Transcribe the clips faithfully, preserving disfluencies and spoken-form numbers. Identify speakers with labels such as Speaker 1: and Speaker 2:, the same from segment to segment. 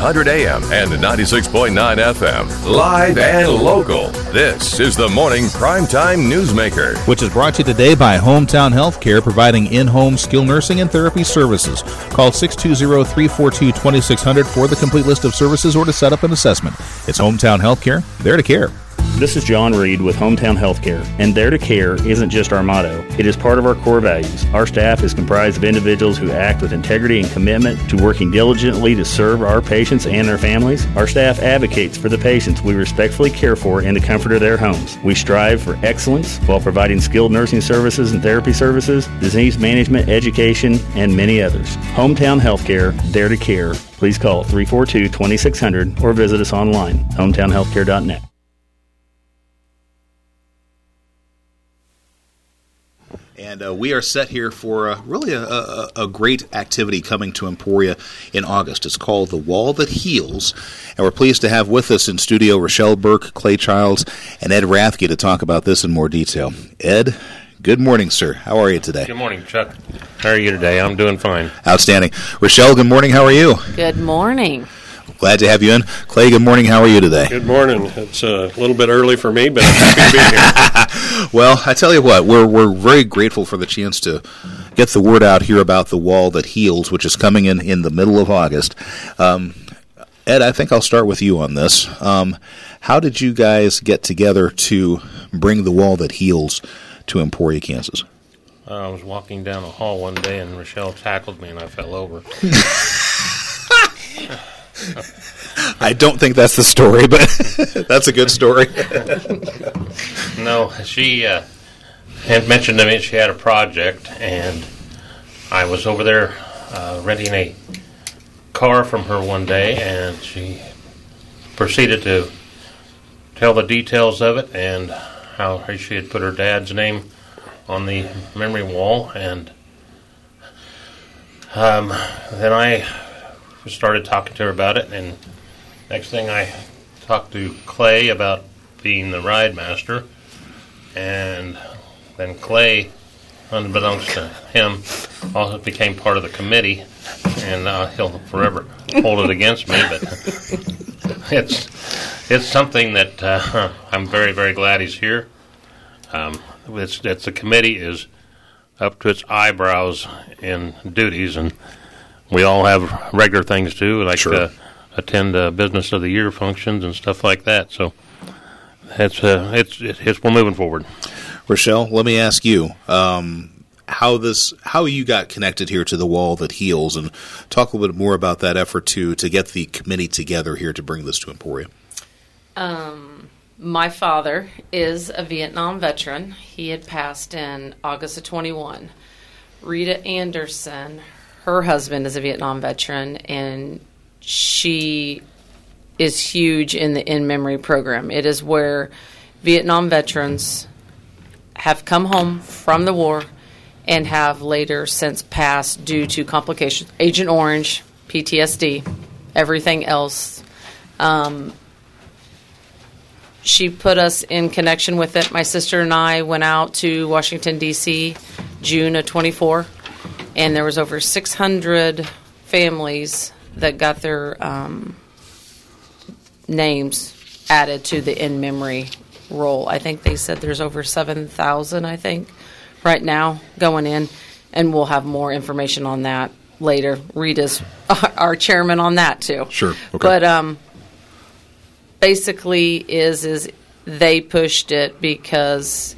Speaker 1: hundred A M and ninety-six point nine F M. Live and local. This is the Morning Primetime Newsmaker.
Speaker 2: Which is brought to you today by Hometown Healthcare, providing in-home skilled nursing and therapy services. Call six two zero, three four two, two six zero zero for the complete list of services or to set up an assessment. It's Hometown Healthcare, there to care.
Speaker 3: This is John Reed with Hometown Healthcare, and There to Care isn't just our motto. It is part of our core values. Our staff is comprised of individuals who act with integrity and commitment to working diligently to serve our patients and their families. Our staff advocates for the patients we respectfully care for in the comfort of their homes. We strive for excellence while providing skilled nursing services and therapy services, disease management, education, and many others. Hometown Healthcare, There to Care. Please call three four two, two six zero zero or visit us online, hometown healthcare dot net.
Speaker 4: And uh, we are set here for uh, really a, a, a great activity coming to Emporia in August. It's called The Wall That Heals, and we're pleased to have with us in studio Rochelle Burke, Clay Childs, and Ed Rathke to talk about this in more detail. Ed, good morning, sir. How are you today?
Speaker 5: Good morning, Chuck. How are you today? I'm doing fine.
Speaker 4: Outstanding. Rochelle, good morning. How are you?
Speaker 6: Good morning.
Speaker 4: Glad to have you in. Clay, good morning. How are you today?
Speaker 7: Good morning. It's a little bit early for me, but I'm happy to be here.
Speaker 4: Well, I tell you what, we're we're very grateful for the chance to get the word out here about The Wall That Heals, which is coming in in the middle of August. Um, Ed, I think I'll start with you on this. Um, how did you guys get together to bring The Wall That Heals to Emporia, Kansas?
Speaker 5: Uh, I was walking down the hall one day, and Rochelle tackled me, and I fell over.
Speaker 4: I don't think that's the story, but that's a good story.
Speaker 5: No, she uh, had mentioned to me she had a project, and I was over there uh, renting a car from her one day, and she proceeded to tell the details of it and how she had put her dad's name on the memory wall, and um, then I started talking to her about it, and next thing I talked to Clay about being the ride master, and then Clay, unbeknownst to him, also became part of the committee, and uh, he'll forever hold it against me, but it's it's something that uh, I'm very, very glad he's here. Um, it's, it's the committee is up to its eyebrows in duties, and we all have regular things too, like
Speaker 4: sure.
Speaker 5: uh, attend uh, business of the year functions and stuff like that. So it's uh, it's, it's we're moving forward.
Speaker 4: Rochelle, let me ask you um, how this how you got connected here to The Wall That Heals, and talk a little bit more about that effort to to get the committee together here to bring this to Emporia.
Speaker 6: Um, my father is a Vietnam veteran. He had passed in August of twenty-one. Rita Anderson, her husband, is a Vietnam veteran, and she is huge in the In Memory program. It is where Vietnam veterans have come home from the war and have later since passed due to complications. Agent Orange, P T S D, everything else. Um, she put us in connection with it. My sister and I went out to Washington, D C, June of twenty-four, and there was over six hundred families that got their um, names added to the In Memory roll. I think they said there's over seven thousand, I think, right now going in, and we'll have more information on that later. Rita's our chairman on that, too.
Speaker 4: Sure. Okay.
Speaker 6: But um, basically is is they pushed it because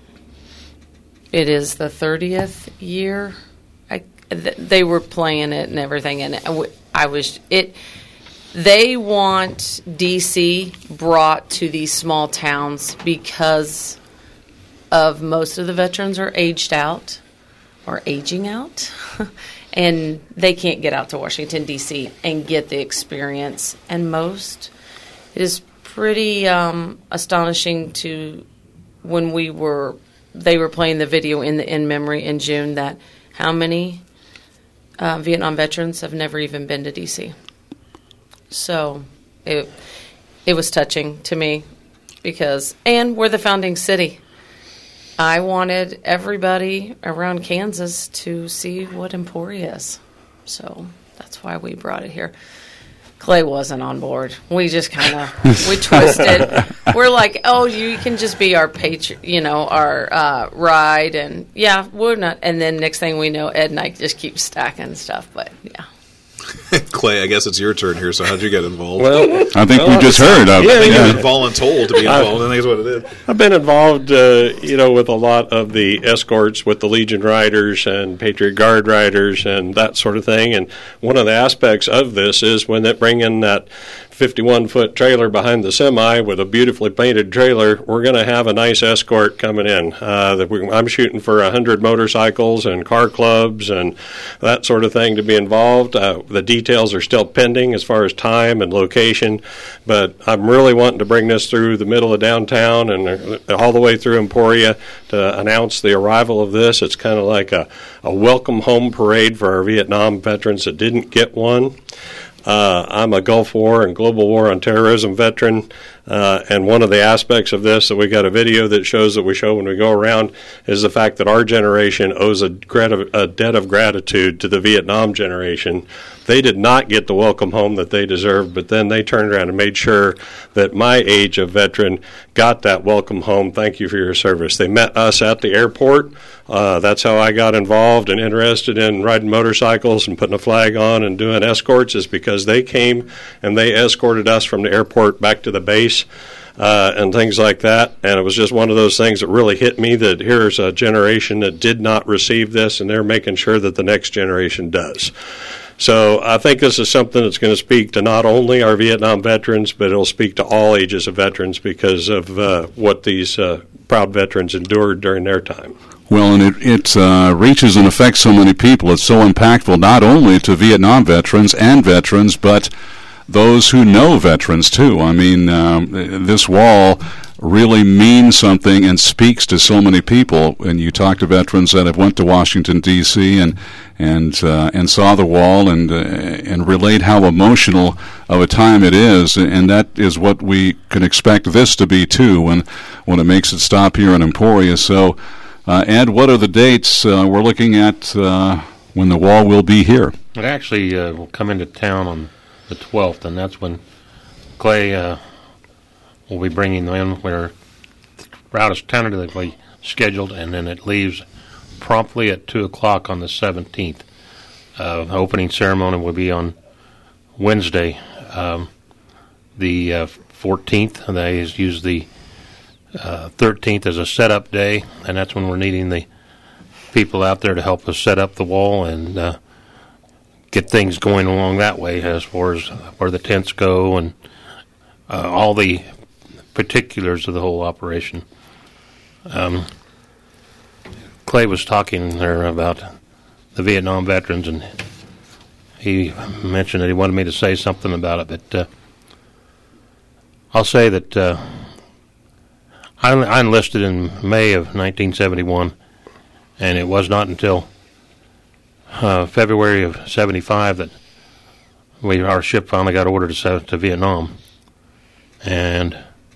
Speaker 6: it is the thirtieth year. I, th- they were playing it and everything, and I, w- I was it. They want D C brought to these small towns because of most of the veterans are aged out or aging out, and they can't get out to Washington, D C and get the experience. And most, it is pretty um, astonishing to when we were, they were playing the video in the In Memory in June that how many uh, Vietnam veterans have never even been to D C. So it it was touching to me because, and we're the founding city. I wanted everybody around Kansas to see what Emporia is. So that's why we brought it here. Clay wasn't on board. We just kind of we twisted. We're like, oh, you can just be our patron, you know, our uh, ride, and yeah, we're not. And then next thing we know, Ed and I just keep stacking stuff. But yeah.
Speaker 4: Clay, I guess it's your turn here. So how'd you get involved?
Speaker 7: Well,
Speaker 8: I think
Speaker 7: well,
Speaker 8: we just heard of
Speaker 7: yeah,
Speaker 8: it.
Speaker 4: You
Speaker 8: Yeah.
Speaker 4: got voluntold to be involved. I think that's what it is.
Speaker 7: I've been involved, uh, you know, with a lot of the escorts with the Legion Riders and Patriot Guard Riders and that sort of thing. And one of the aspects of this is when they bring in that fifty-one foot trailer behind the semi with a beautifully painted trailer, we're going to have a nice escort coming in. Uh, that we, I'm shooting for one hundred motorcycles and car clubs and that sort of thing to be involved. Uh, the details are still pending as far as time and location, but I'm really wanting to bring this through the middle of downtown and all the way through Emporia to announce the arrival of this. It's kind of like a, a welcome home parade for our Vietnam veterans that didn't get one. Uh, I'm a Gulf War and Global War on Terrorism veteran, uh, and one of the aspects of this that we got a video that shows that we show when we go around is the fact that our generation owes a, grat- a debt of gratitude to the Vietnam generation. They did not get the welcome home that they deserved, but then they turned around and made sure that my age of veteran got that welcome home. Thank you for your service. They met us at the airport. Uh, that's how I got involved and interested in riding motorcycles and putting a flag on and doing escorts, is because they came and they escorted us from the airport back to the base. Uh, and things like that. And it was just one of those things that really hit me, that here's a generation that did not receive this, and they're making sure that the next generation does. So I think this is something that's going to speak to not only our Vietnam veterans, but it'll speak to all ages of veterans because of uh, what these uh, proud veterans endured during their time.
Speaker 8: Well, and it, it uh, reaches and affects so many people. It's so impactful not only to Vietnam veterans and veterans, but those who know veterans, too. I mean, um, this wall really means something and speaks to so many people. And you talk to veterans that have went to Washington, D C and and uh, and saw the wall and uh, and relate how emotional of a time it is. And that is what we can expect this to be, too, when, when it makes it stop here in Emporia. So, uh, Ed, what are the dates uh, we're looking at uh, when the wall will be here?
Speaker 5: It actually uh, will come into town on the twelfth, and that's when Clay uh, will be bringing them in. Where the route is tentatively scheduled, and then it leaves promptly at two o'clock on the seventeenth. Uh, the opening ceremony will be on Wednesday, um, the uh, fourteenth. They use the uh, thirteenth as a setup day, and that's when we're needing the people out there to help us set up the wall and uh, get things going along that way, as far as where the tents go and uh, all the particulars of the whole operation. Um, Clay was talking there about the Vietnam veterans, and he mentioned that he wanted me to say something about it, but uh, I'll say that uh, I, I enlisted in May of nineteen seventy-one, and it was not until Uh, February of seventy-five that we our ship finally got ordered to, to Vietnam. And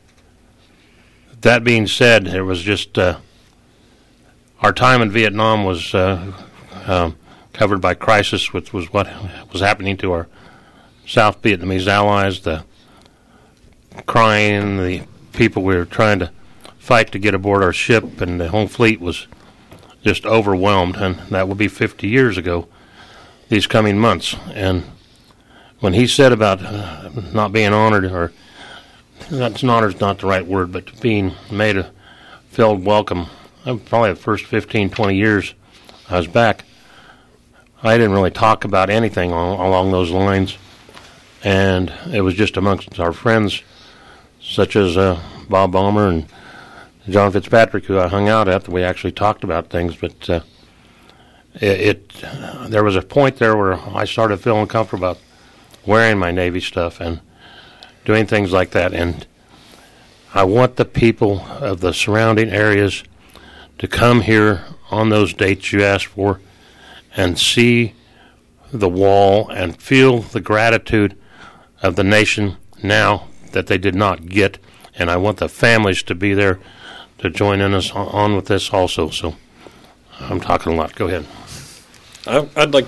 Speaker 5: that being said, it was just uh, our time in Vietnam was uh, um, covered by crisis, which was what was happening to our South Vietnamese allies, the crying, the people we were trying to fight to get aboard our ship, and the whole fleet was just overwhelmed, and that will be fifty years ago these coming months. And when he said about uh, not being honored, or that's not honored is not the right word, but being made a felt welcome, uh, probably the first fifteen, twenty years I was back, I didn't really talk about anything al- along those lines, and it was just amongst our friends, such as uh, Bob Balmer and John Fitzpatrick, who I hung out at, that we actually talked about things. But uh, it, it there was a point there where I started feeling comfortable about wearing my Navy stuff and doing things like that. And I want the people of the surrounding areas to come here on those dates you asked for and see the wall and feel the gratitude of the nation now that they did not get. And I want the families to be there to join in us on with this also. So I'm talking a lot. Go ahead.
Speaker 7: I, I'd like to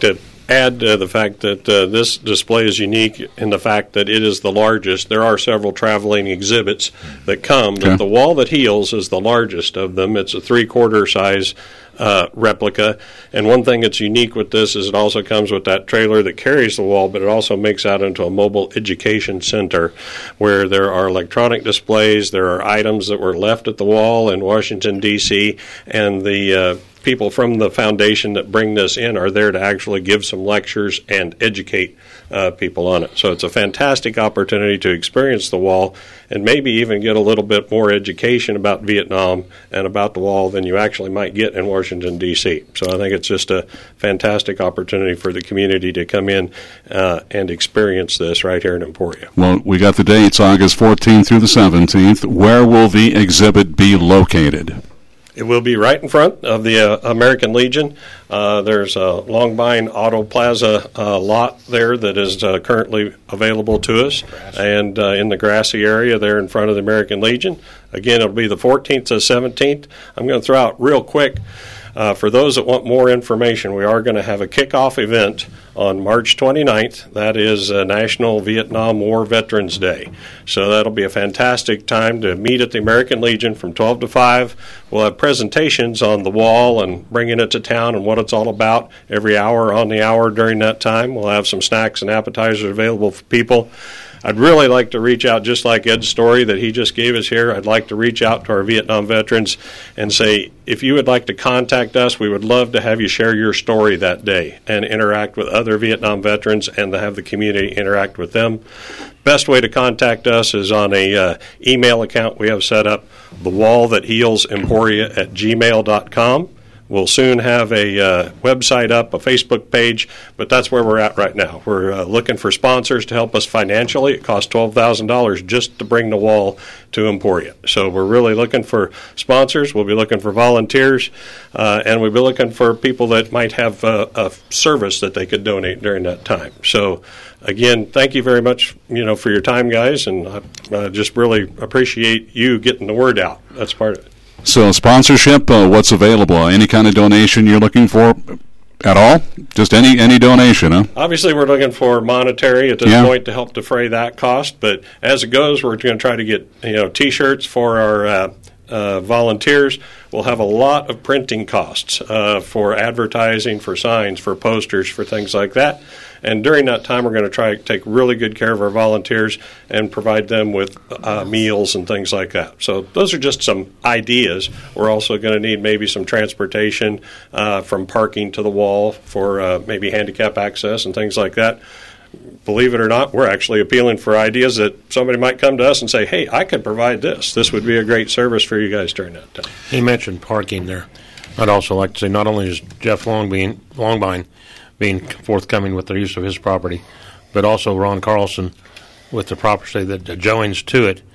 Speaker 7: add uh, the fact that uh, this display is unique in the fact that it is the largest. There are several traveling exhibits that come, but
Speaker 8: okay.
Speaker 7: the wall that heals is the largest of them. It's a three-quarter size uh, replica. And one thing that's unique with this is it also comes with that trailer that carries the wall, but it also makes out into a mobile education center where there are electronic displays, there are items that were left at the wall in Washington, D C, and the uh, people from the foundation that bring this in are there to actually give some lectures and educate uh, people on it. So it's a fantastic opportunity to experience the wall and maybe even get a little bit more education about Vietnam and about the wall than you actually might get in Washington, D C. So I think it's just a fantastic opportunity for the community to come in uh, and experience this right here in Emporia.
Speaker 8: Well, we got the dates, August fourteenth through the seventeenth. Where will the exhibit be located?
Speaker 7: It will be right in front of the uh, American Legion. Uh, there's a Longbine Auto Plaza uh, lot there that is uh, currently available to us, and uh, in the grassy area there in front of the American Legion. Again, it'll be the fourteenth to seventeenth. I'm going to throw out real quick, uh, for those that want more information, we are going to have a kickoff event on March twenty-ninth. That is uh, National Vietnam War Veterans Day. So that'll be a fantastic time to meet at the American Legion from twelve to five. We'll have presentations on the wall and bringing it to town and what it's all about every hour on the hour during that time. We'll have some snacks and appetizers available for people. I'd really like to reach out, just like Ed's story that he just gave us here. I'd like to reach out to our Vietnam veterans and say, if you would like to contact us, we would love to have you share your story that day and interact with other Vietnam veterans and to have the community interact with them. Best way to contact us is on a uh, email account we have set up, the wall that heals emporia at gmail dot com. We'll soon have a uh, website up, a Facebook page, but that's where we're at right now. We're uh, looking for sponsors to help us financially. It costs twelve thousand dollars just to bring the wall to Emporia. So we're really looking for sponsors. We'll be looking for volunteers, uh, and we'll be looking for people that might have uh, a service that they could donate during that time. So again, thank you very much, you know, for your time, guys, and I uh, just really appreciate you getting the word out. That's part of it.
Speaker 8: So sponsorship, uh, what's available? Any kind of donation you're looking for at all? Just any any donation, huh?
Speaker 7: Obviously, we're looking for monetary at this
Speaker 8: yeah.
Speaker 7: point to help defray that cost. But as it goes, we're going to try to get you know T-shirts for our uh, uh, volunteers. We'll have a lot of printing costs uh, for advertising, for signs, for posters, for things like that. And during that time, we're going to try to take really good care of our volunteers and provide them with uh, meals and things like that. So those are just some ideas. We're also going to need maybe some transportation uh, from parking to the wall for uh, maybe handicap access and things like that. Believe it or not, we're actually appealing for ideas that somebody might come to us and say, hey, I could provide this. This would be a great service for you guys during that time.
Speaker 5: He mentioned parking there. I'd also like to say not only is Jeff Longbine, Longbine being forthcoming with the use of his property, but also Ron Carlson with the property that adjoins to it,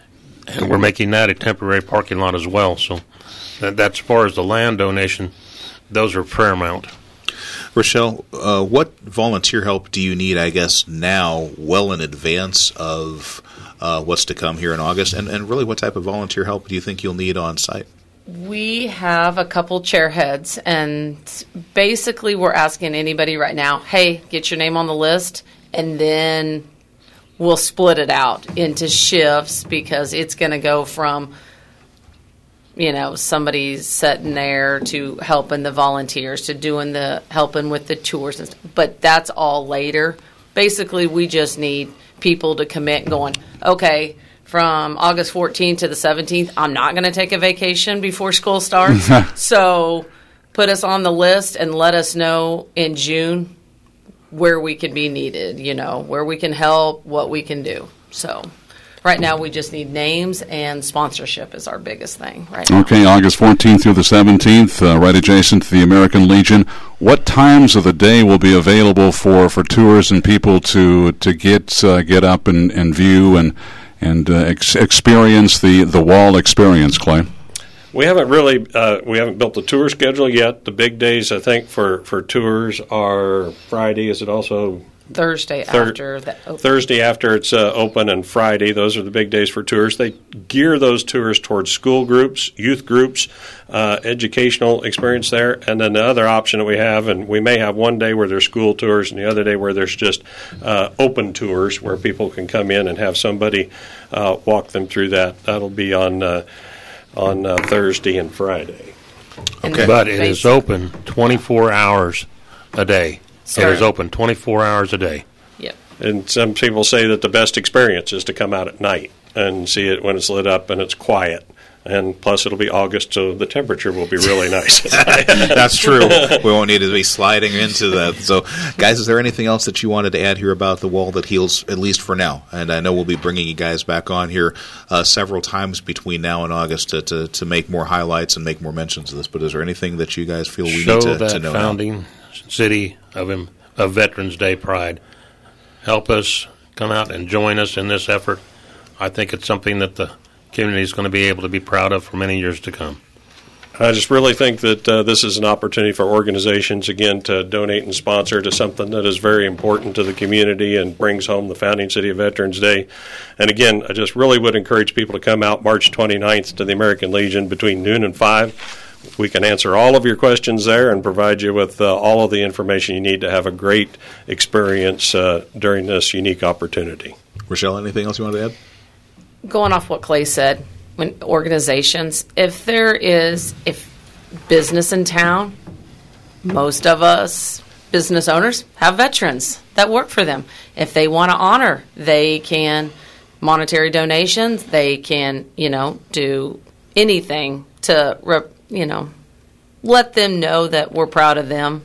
Speaker 5: and we're making that a temporary parking lot as well. So that, that's as far as the land donation, those are paramount.
Speaker 4: Rochelle, uh, what volunteer help do you need, I guess, now, well in advance of uh, what's to come here in August? And, and really, what type of volunteer help do you think you'll need on site?
Speaker 6: We have a couple chair heads, and basically we're asking anybody right now, hey, get your name on the list, and then we'll split it out into shifts because it's going to go from, you know, somebody sitting there to helping the volunteers to doing the helping with the tours and stuff. But that's all later. Basically, we just need people to commit and going, okay, from August fourteenth to the seventeenth, I'm not going to take a vacation before school starts. So put us on the list and let us know in June where we can be needed, you know, where we can help, what we can do. So right now we just need names, and sponsorship is our biggest thing right now.
Speaker 8: Okay, August fourteenth through the seventeenth, uh, right adjacent to the American Legion. What times of the day will be available for, for tours and people to to get uh, get up and, and view and and uh, ex- experience the, the wall experience, Clay?
Speaker 7: We haven't really uh, we haven't built the tour schedule yet. The big days, I think, for, for tours are Friday. Is it also
Speaker 6: Thursday
Speaker 7: Thir-
Speaker 6: after that. Oh.
Speaker 7: Thursday after it's uh, open, and Friday. Those are the big days for tours. They gear those tours towards school groups, youth groups, uh, educational experience there. And then the other option that we have, and we may have one day where there's school tours and the other day where there's just uh, open tours where people can come in and have somebody uh, walk them through that. That'll be on uh, on uh, Thursday and Friday.
Speaker 4: Okay.
Speaker 5: But it is open twenty-four hours a day.
Speaker 6: Sure.
Speaker 5: It is open twenty-four hours a day.
Speaker 6: Yep.
Speaker 7: And some people say that the best experience is to come out at night and see it when it's lit up and it's quiet. And plus, it'll be August, so the temperature will be really nice.
Speaker 4: That's true. We won't need to be sliding into that. So, guys, is there anything else that you wanted to add here about the Wall That Heals, at least for now? And I know we'll be bringing you guys back on here uh, several times between now and August to, to, to make more highlights and make more mentions of this. But is there anything that you guys feel we
Speaker 5: Show
Speaker 4: need to,
Speaker 5: that
Speaker 4: to know
Speaker 5: founding
Speaker 4: now?
Speaker 5: city of, him, of Veterans Day pride. Help us come out and join us in this effort. I think it's something that the community is going to be able to be proud of for many years to come.
Speaker 7: I just really think that uh, this is an opportunity for organizations, again, to donate and sponsor to something that is very important to the community and brings home the founding city of Veterans Day. And again, I just really would encourage people to come out March twenty-ninth to the American Legion between noon and five. We can answer all of your questions there and provide you with uh, all of the information you need to have a great experience uh, during this unique opportunity.
Speaker 4: Rochelle, anything else you want to add?
Speaker 6: Going off what Clay said, when organizations, if there is if business in town, most of us business owners have veterans that work for them. If they want to honor, they can monetary donations. They can, you know, do anything to, rep, you know, let them know that we're proud of them.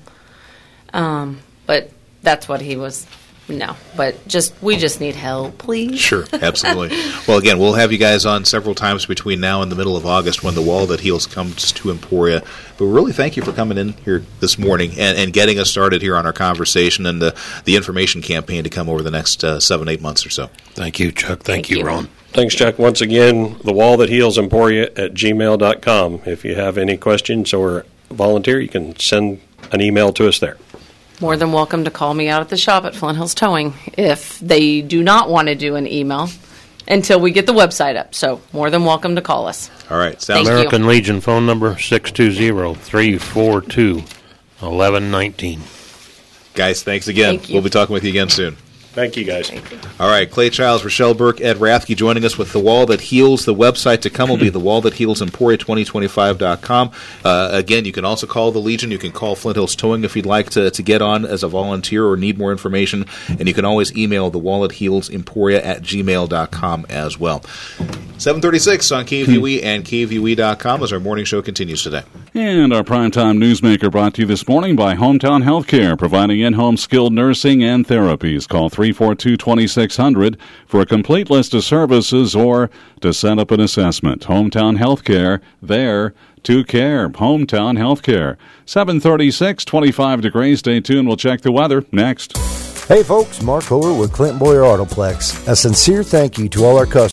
Speaker 6: Um, but that's what he was. No, but just we just need help, please.
Speaker 4: Sure, absolutely. Well, again, we'll have you guys on several times between now and the middle of August when the Wall That Heals comes to Emporia. But really thank you for coming in here this morning and, and getting us started here on our conversation and the, the information campaign to come over the next uh, seven, eight months or so.
Speaker 5: Thank you, Chuck. Thank,
Speaker 6: Thank
Speaker 5: you,
Speaker 6: you.
Speaker 5: Ron.
Speaker 7: Thanks, Chuck. Once again, the Wall That Heals Emporia at gmail dot com. If you have any questions or volunteer, you can send an email to us there.
Speaker 6: More than welcome to call me out at the shop at Flint Hills Towing if they do not want to do an email until we get the website up. So more than welcome to call us.
Speaker 4: All right. Sounds
Speaker 6: Thank you.
Speaker 5: American Legion phone number six two zero, three four two, one one one nine.
Speaker 4: Guys, thanks again.
Speaker 6: Thank you.
Speaker 4: We'll be talking with you again soon.
Speaker 7: Thank you, guys.
Speaker 4: All right, Clay Childs, Rochelle Burke, Ed Rathke joining us with The Wall That Heals. The website to come will be the wall that heals emporia twenty twenty-five dot com. Uh, again, you can also call the Legion. You can call Flint Hills Towing if you'd like to, to get on as a volunteer or need more information. And you can always email the wall that heals emporia at gmail dot com as well. seven thirty-six on K V E and K V E dot com as our morning show continues today.
Speaker 8: And our primetime newsmaker brought to you this morning by Hometown Healthcare, providing in-home skilled nursing and therapies. Call three four two, two six zero zero for a complete list of services or to set up an assessment. Hometown Healthcare, there to care. Hometown Healthcare. seven thirty-six, twenty-five degrees. Stay tuned. We'll check the weather next.
Speaker 9: Hey folks, Mark Kohler with Clinton Boyer Autoplex. A sincere thank you to all our customers